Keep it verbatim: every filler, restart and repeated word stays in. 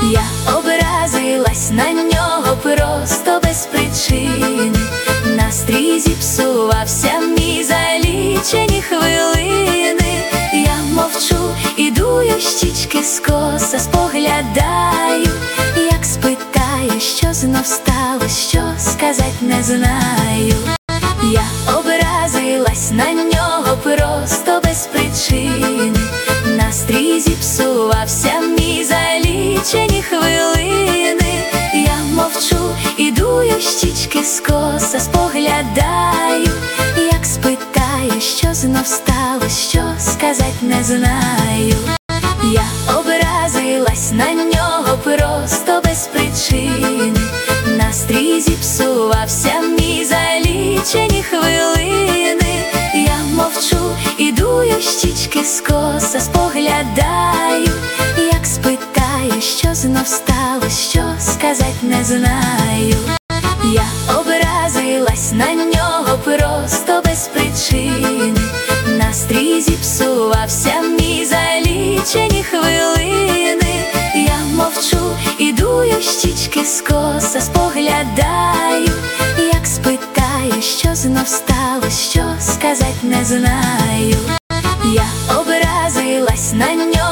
Я образилась на нього просто без причини. Настрій зіпсувався мій за лічені хвилини. Я мовчу, іду й щічки скоса споглядаю. Як спитає, що знов сталось, що сказать не знаю. Я образилась на нього просто без причини. Настрій зіпсувався мій за лічені хвилини. Я мовчу, іду й щічки скоса споглядаю. Як спитає, що знов сталось, що сказать не знаю. Я образилась на нього просто без причини. Настрій зіпсувався мій за лічені хвилини. Я мовчу, іду й щічки скоса споглядаю. Як спитає, що знов сталось, що сказать не знаю. Я образилась на нього просто без причини. Настрій зіпсувався мій за лічені хвилини. Я мовчу, іду й щічки скоса споглядаю. Як спитає, що знов сталось, що сказать не знаю. Я образилась на нього просто без причини. Настрій зіпсувався мій за лічені хвилини. Я мовчу, іду й щічки скоса споглядаю. Як спитає, що знов сталось, що сказать не знаю. Я образилась на нього просто без причини. Настрій зіпсувався мій за лічені хвилини. Я мовчу, іду й щічки скоса споглядаю. Як спитає, що знов сталось, що сказать не знаю. Я образилась на нього